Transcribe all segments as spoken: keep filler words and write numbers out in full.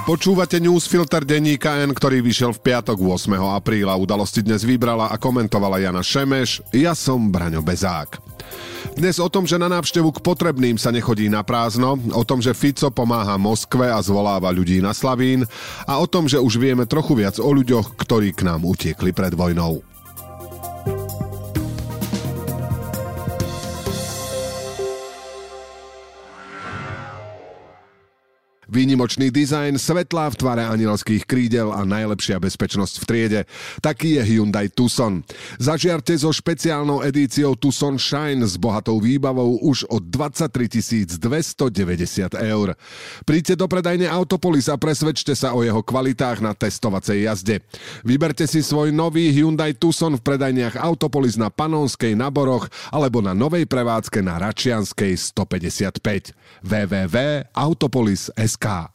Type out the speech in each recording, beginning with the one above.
Počúvate newsfilter denníka N, ktorý vyšiel v piatok ôsmeho apríla. Udalosti dnes vybrala a komentovala Jana Šemeš. Ja som Braňo Bezák. Dnes o tom, že na návštevu k potrebným sa nechodí na prázdno, o tom, že Fico pomáha Moskve a zvoláva ľudí na Slavín a o tom, že už vieme trochu viac o ľuďoch, ktorí k nám utiekli pred vojnou. Výnimočný dizajn, svetlá v tvare anielských krídel a najlepšia bezpečnosť v triede. Taký je Hyundai Tucson. Zažiarte so špeciálnou edíciou Tucson Shine s bohatou výbavou už od dvadsaťtri tisíc dvestodeväťdesiat eur. Príďte do predajne Autopolis a presvedčte sa o jeho kvalitách na testovacej jazde. Vyberte si svoj nový Hyundai Tucson v predajniach Autopolis na Panonskej, na Boroch alebo na novej prevádzke na Račianskej stopäťdesiatpäť. w w w bodka autopolis bodka es ká.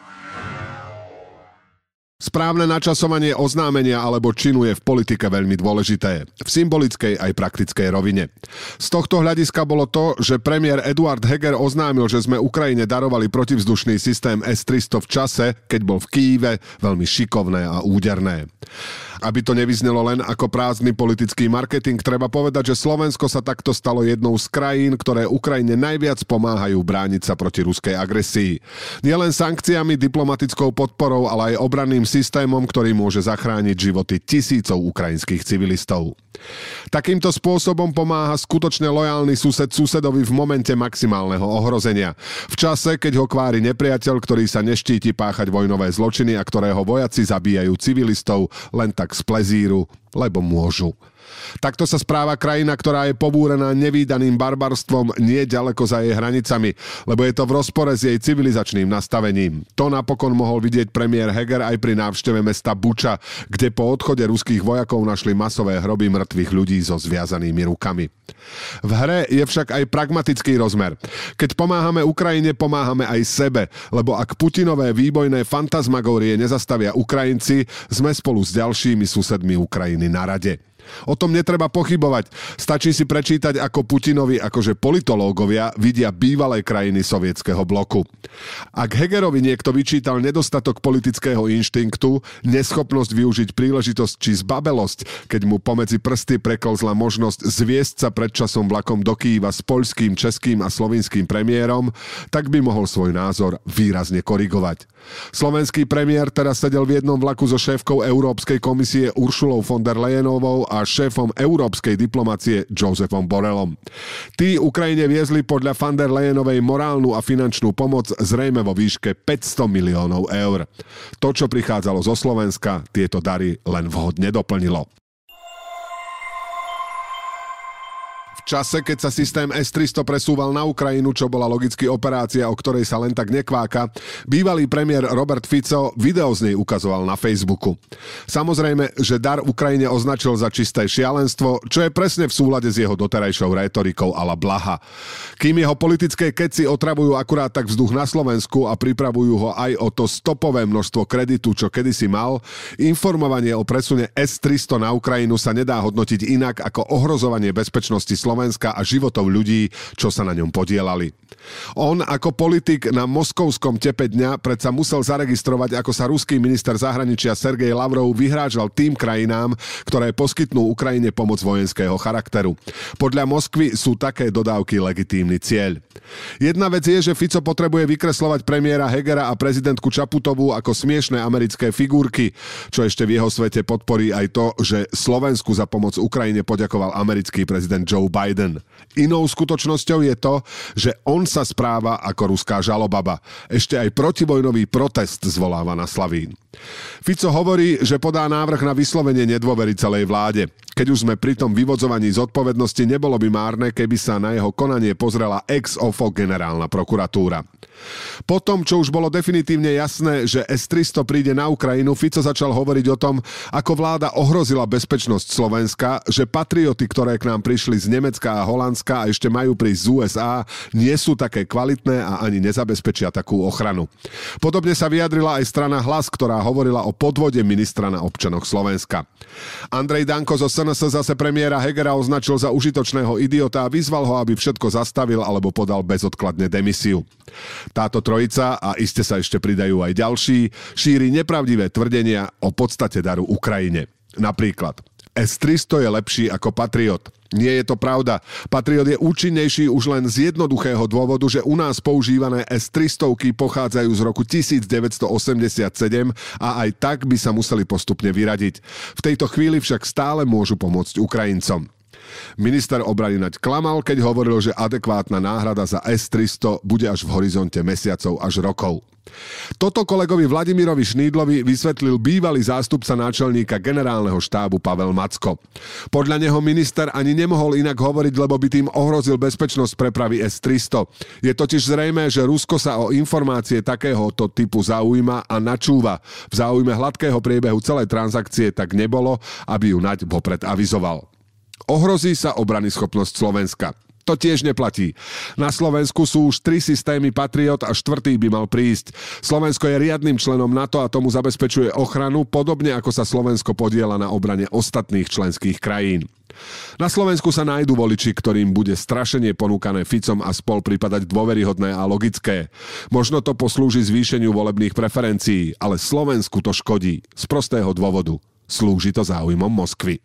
Správne načasovanie oznámenia alebo činu je v politike veľmi dôležité. V symbolickej aj praktickej rovine. Z tohto hľadiska bolo to, že premiér Eduard Heger oznámil, že sme Ukrajine darovali protivzdušný systém es tristo v čase, keď bol v Kyjeve, veľmi šikovné a úderné. Aby to nevyznelo len ako prázdny politický marketing, treba povedať, že Slovensko sa takto stalo jednou z krajín, ktoré Ukrajine najviac pomáhajú brániť sa proti ruskej agresii. Nielen sankciami, diplomatickou podporou, ale aj obranným systémom, ktorý môže zachrániť životy tisícov ukrajinských civilistov. Takýmto spôsobom pomáha skutočne lojálny sused susedovi v momente maximálneho ohrozenia. V čase, keď ho kvári nepriateľ, ktorý sa neštíti páchať vojnové zločiny a ktorého vojaci zabíjajú civilistov len tak z plezíru, lebo môžu. Takto sa správa krajina, ktorá je pobúrená nevídaným barbarstvom nie ďaleko za jej hranicami, lebo je to v rozpore s jej civilizačným nastavením. To napokon mohol vidieť premiér Heger aj pri návšteve mesta Buča, kde po odchode ruských vojakov našli masové hroby mŕtvych ľudí so zviazanými rukami. V hre je však aj pragmatický rozmer. Keď pomáhame Ukrajine, pomáhame aj sebe, lebo ak Putinové výbojné fantasmagórie nezastavia Ukrajinci, sme spolu s ďalšími susedmi Ukrajiny na rade. O tom netreba pochybovať. Stačí si prečítať, ako Putinovi akože politológovia vidia bývalé krajiny sovietskeho bloku. Ak Hegerovi niekto vyčítal nedostatok politického inštinktu, neschopnosť využiť príležitosť či zbabelosť, keď mu pomedzi prsty preklzla možnosť zviesť sa pred časom vlakom do Kyjeva s poľským, českým a slovinským premiérom, tak by mohol svoj názor výrazne korigovať. Slovenský premiér teraz sedel v jednom vlaku so šéfkou Európskej komisie Uršulou von der Leyenovou a šéfom európskej diplomacie Josefom Borrellom. Tí Ukrajine viezli podľa von der Leyenovej morálnu a finančnú pomoc zrejme vo výške päťsto miliónov eur. To, čo prichádzalo zo Slovenska, tieto dary len vhodne doplnilo. V čase, keď sa systém es tristo presúval na Ukrajinu, čo bola logicky operácia, o ktorej sa len tak nekváka, bývalý premiér Robert Fico video z nej ukazoval na Facebooku. Samozrejme, že dar Ukrajine označil za čisté šialenstvo, čo je presne v súlade s jeho doterajšou rétorikou a la Blaha. Kým jeho politické keci otravujú akurát tak vzduch na Slovensku a pripravujú ho aj o to stopové množstvo kreditu, čo kedysi mal, informovanie o presune es tristo na Ukrajinu sa nedá hodnotiť inak ako ohrozovanie bezpečnosti Slovenska Slovenska a životov ľudí, čo sa na ňom podielali. On ako politik na moskovskom tepe dňa predsa musel zaregistrovať, ako sa ruský minister zahraničia Sergej Lavrov vyhrážal tým krajinám, ktoré poskytnú Ukrajine pomoc vojenského charakteru. Podľa Moskvy sú také dodávky legitímny cieľ. Jedna vec je, že Fico potrebuje vykreslovať premiéra Hegera a prezidentku Čaputovú ako smiešné americké figurky, čo ešte v jeho svete podporí aj to, že Slovensku za pomoc Ukrajine poďakoval americký prezident Joe Biden. Inou skutočnosťou je to, že on sa správa ako ruská žalobaba. Ešte aj protivojnový protest zvoláva na Slavín. Fico hovorí, že podá návrh na vyslovenie nedôvery celej vláde. Keď už sme pri tom vyvodzovaní zodpovednosti, nebolo by márne, keby sa na jeho konanie pozrela ex ofo generálna prokuratúra. Po tom, čo už bolo definitívne jasné, že es tristo príde na Ukrajinu, Fico začal hovoriť o tom, ako vláda ohrozila bezpečnosť Slovenska, že patrioty, ktoré k nám prišli z Nemecka a Holandska a ešte majú prísť z ú es á, nie sú také kvalitné a ani nezabezpečia takú ochranu. Podobne sa vyjadrila aj strana Hlas, ktorá hovorila o podvode ministra na občanoch Slovenska. Andrej Danko zo es en es en es zase premiéra Hegera označil za užitočného idiota a vyzval ho, aby všetko zastavil alebo podal bezodkladne demisiu. Táto trojica, a iste sa ešte pridajú aj ďalší, šíri nepravdivé tvrdenia o podstate daru Ukrajine. Napríklad, es tristo je lepší ako Patriot. Nie je to pravda. Patriot je účinnejší už len z jednoduchého dôvodu, že u nás používané es tristostovky pochádzajú z roku devätnásťstoosemdesiatsedem a aj tak by sa museli postupne vyradiť. V tejto chvíli však stále môžu pomôcť Ukrajincom. Minister obrany Naď klamal, keď hovoril, že adekvátna náhrada za es tristo bude až v horizonte mesiacov až rokov. Toto kolegovi Vladimirovi Šnídlovi vysvetlil bývalý zástupca náčelníka generálneho štábu Pavel Macko. Podľa neho minister ani nemohol inak hovoriť, lebo by tým ohrozil bezpečnosť prepravy es tristo. Je totiž zrejmé, že Rusko sa o informácie takéhoto typu zaujíma a načúva. V záujme hladkého priebehu celej transakcie tak nebolo, aby ju Naď vopred avizoval. Ohrozí sa obranyschopnosť Slovenska. To tiež neplatí. Na Slovensku sú už tri systémy Patriot a štvrtý by mal prísť. Slovensko je riadnym členom NATO a tomu zabezpečuje ochranu, podobne ako sa Slovensko podieľa na obrane ostatných členských krajín. Na Slovensku sa nájdu voliči, ktorým bude strašenie ponúkané Ficom a spol pripadať dôveryhodné a logické. Možno to poslúži zvýšeniu volebných preferencií, ale Slovensku to škodí. Z prostého dôvodu. Slúži to záujmom Moskvy.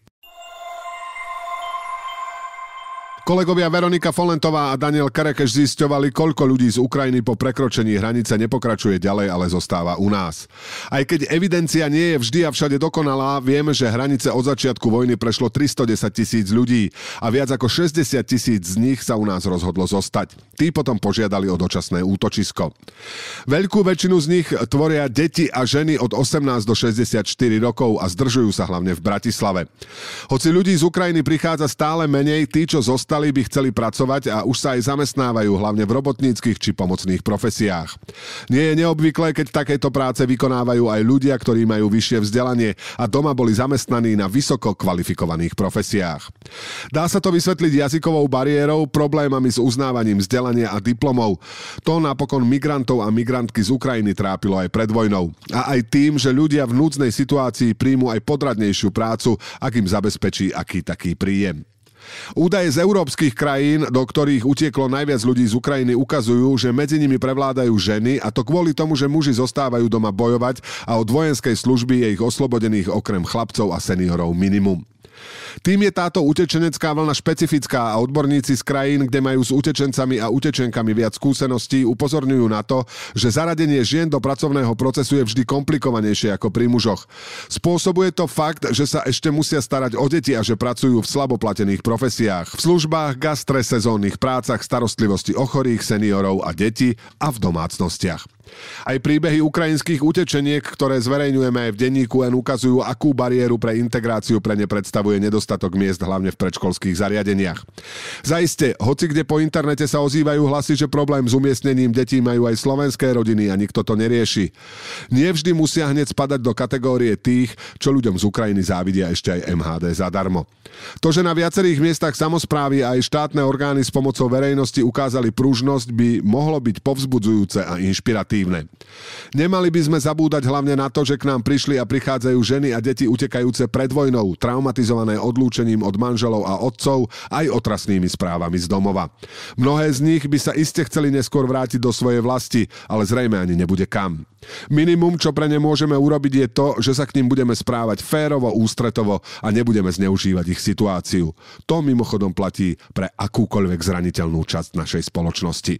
Kolegovia Veronika Folentová a Daniel Kerekeš zisťovali, koľko ľudí z Ukrajiny po prekročení hranice nepokračuje ďalej, ale zostáva u nás. Aj keď evidencia nie je vždy a všade dokonalá, vieme, že hranice od začiatku vojny prešlo tristodesať tisíc ľudí a viac ako šesťdesiat tisíc z nich sa u nás rozhodlo zostať. Tí potom požiadali o dočasné útočisko. Veľkú väčšinu z nich tvoria deti a ženy od osemnásť do šesťdesiatštyri rokov a zdržujú sa hlavne v Bratislave. Hoci ľudí z Ukrajiny prichádza stále menej, tí, čo zostali, by chceli pracovať a už sa aj zamestnávajú, hlavne v robotníckych či pomocných profesiách. Nie je neobvyklé, keď takéto práce vykonávajú aj ľudia, ktorí majú vyššie vzdelanie a doma boli zamestnaní na vysoko kvalifikovaných profesiách. Dá sa to vysvetliť jazykovou bariérou, problémami s uznávaním vzdelania a diplomov. To napokon migrantov a migrantky z Ukrajiny trápilo aj pred vojnou. A aj tým, že ľudia v núdznej situácii príjmu aj podradnejšiu prácu, ak im zabezpečí aký taký príjem. Údaje z európskych krajín, do ktorých utieklo najviac ľudí z Ukrajiny, ukazujú, že medzi nimi prevládajú ženy, a to kvôli tomu, že muži zostávajú doma bojovať a od vojenskej služby je ich oslobodených okrem chlapcov a seniorov minimum. Tým je táto utečenecká vlna špecifická a odborníci z krajín, kde majú s utečencami a utečenkami viac skúseností, upozorňujú na to, že zaradenie žien do pracovného procesu je vždy komplikovanejšie ako pri mužoch. Spôsobuje to fakt, že sa ešte musia starať o deti a že pracujú v slaboplatených profesiách, v službách, gastre, sezónnych prácach, starostlivosti o chorých, seniorov a detí a v domácnostiach. Aj príbehy ukrajinských utečeniek, ktoré zverejňujeme aj v denníku N, ukazujú, akú bariéru pre integráciu pre ne predstavuje nedostatok miest, hlavne v predškolských zariadeniach. Zaiste, hoci kde po internete sa ozývajú hlasy, že problém s umiestnením detí majú aj slovenské rodiny a nikto to nerieši. Nie vždy musia hneď spadať do kategórie tých, čo ľuďom z Ukrajiny závidia ešte aj em há dé zadarmo. To, že na viacerých miestach samosprávy a aj štátne orgány s pomocou verejnosti ukázali pružnosť, by mohlo byť povzbudzujúce a inšpiratívne. Nemali by sme zabúdať hlavne na to, že k nám prišli a prichádzajú ženy a deti utekajúce pred vojnou, traumatizované odlúčením od manželov a otcov, aj otrasnými správami z domova. Mnohé z nich by sa iste chceli neskôr vrátiť do svojej vlasti, ale zrejme ani nebude kam. Minimum, čo pre ne môžeme urobiť, je to, že sa k nim budeme správať férovo, ústretovo a nebudeme zneužívať ich situáciu. To mimochodom platí pre akúkoľvek zraniteľnú časť našej spoločnosti.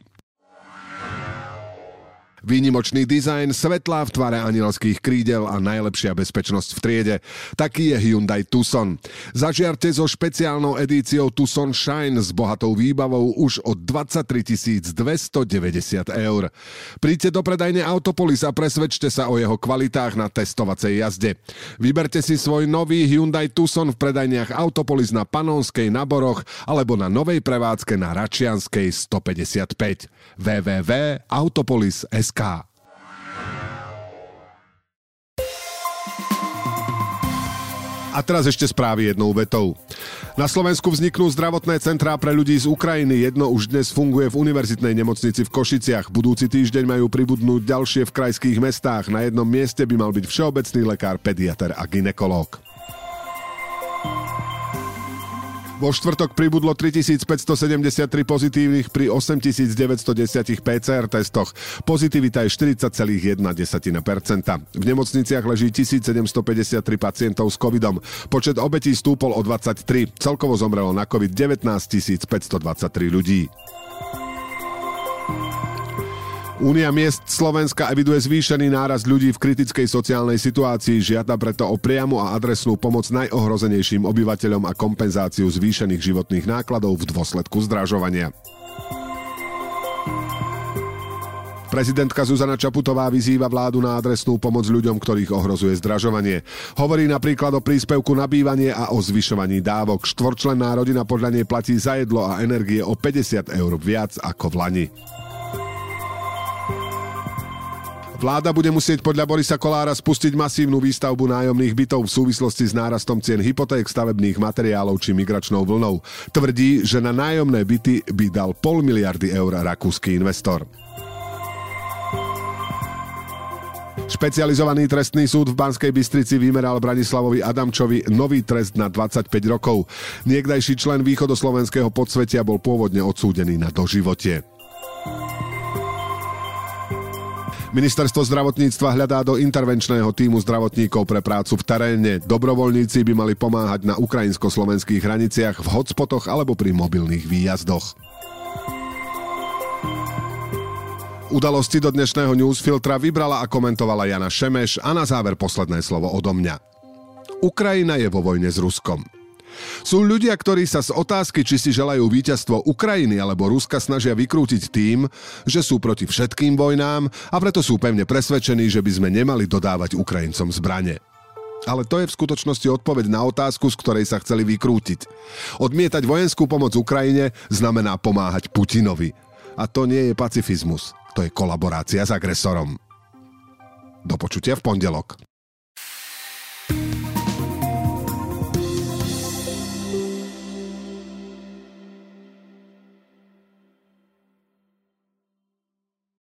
Výnimočný dizajn, svetlá v tvare anielských krídel a najlepšia bezpečnosť v triede. Taký je Hyundai Tucson. Zažiarte so špeciálnou edíciou Tucson Shine s bohatou výbavou už od dvadsaťtri tisíc dvestodeväťdesiat eur. Príďte do predajne Autopolis a presvedčte sa o jeho kvalitách na testovacej jazde. Vyberte si svoj nový Hyundai Tucson v predajniach Autopolis na Panonskej, na Boroch alebo na novej prevádzke na Račianskej stopäťdesiatpäť. w w w bodka autopolis bodka es ká. A teraz ešte správy jednou vetou. Na Slovensku vzniknú zdravotné centrá pre ľudí z Ukrajiny. Jedno už dnes funguje v univerzitnej nemocnici v Košiciach. Budúci týždeň majú pribudnúť ďalšie v krajských mestách. Na jednom mieste by mal byť všeobecný lekár, pediater a gynekológ. Vo štvrtok pribudlo tritisícpäťstosedemdesiattri pozitívnych pri osemtisícdeväťstodesať pé cé er testoch. Pozitivita je štyridsať celá jedna percenta. V nemocniciach leží tisícsedemstopäťdesiattri pacientov s covidom. Počet obetí stúpol o dvadsaťtri. Celkovo zomrelo na covid devätnásťtisícpäťstodvadsaťtri ľudí. Únia miest Slovenska eviduje zvýšený nárast ľudí v kritickej sociálnej situácii, žiada preto o priamu a adresnú pomoc najohrozenejším obyvateľom a kompenzáciu zvýšených životných nákladov v dôsledku zdražovania. Prezidentka Zuzana Čaputová vyzýva vládu na adresnú pomoc ľuďom, ktorých ohrozuje zdražovanie. Hovorí napríklad o príspevku na bývanie a o zvyšovaní dávok. Štvorčlenná rodina podľa nej platí za jedlo a energie o päťdesiat eur viac ako v lani. Vláda bude musieť podľa Borisa Kollára spustiť masívnu výstavbu nájomných bytov v súvislosti s nárastom cien hypoték, stavebných materiálov či migračnou vlnou. Tvrdí, že na nájomné byty by dal pol miliardy eur rakúsky investor. Špecializovaný trestný súd v Banskej Bystrici vymeral Branislavovi Adamčovi nový trest na dvadsaťpäť rokov. Niekdajší člen východoslovenského podsvetia bol pôvodne odsúdený na doživotie. Ministerstvo zdravotníctva hľadá do intervenčného tímu zdravotníkov pre prácu v teréne. Dobrovoľníci by mali pomáhať na ukrajinsko-slovenských hraniciach, v hotspotoch alebo pri mobilných výjazdoch. Udalosti do dnešného newsfiltra vybrala a komentovala Jana Šemeš a na záver posledné slovo odo mňa. Ukrajina je vo vojne s Ruskom. Sú ľudia, ktorí sa z otázky, či si želajú víťazstvo Ukrajiny alebo Ruska, snažia vykrútiť tým, že sú proti všetkým vojnám a preto sú pevne presvedčení, že by sme nemali dodávať Ukrajincom zbrane. Ale to je v skutočnosti odpoveď na otázku, z ktorej sa chceli vykrútiť. Odmietať vojenskú pomoc Ukrajine znamená pomáhať Putinovi. A to nie je pacifizmus, to je kolaborácia s agresorom. Do počutia v pondelok.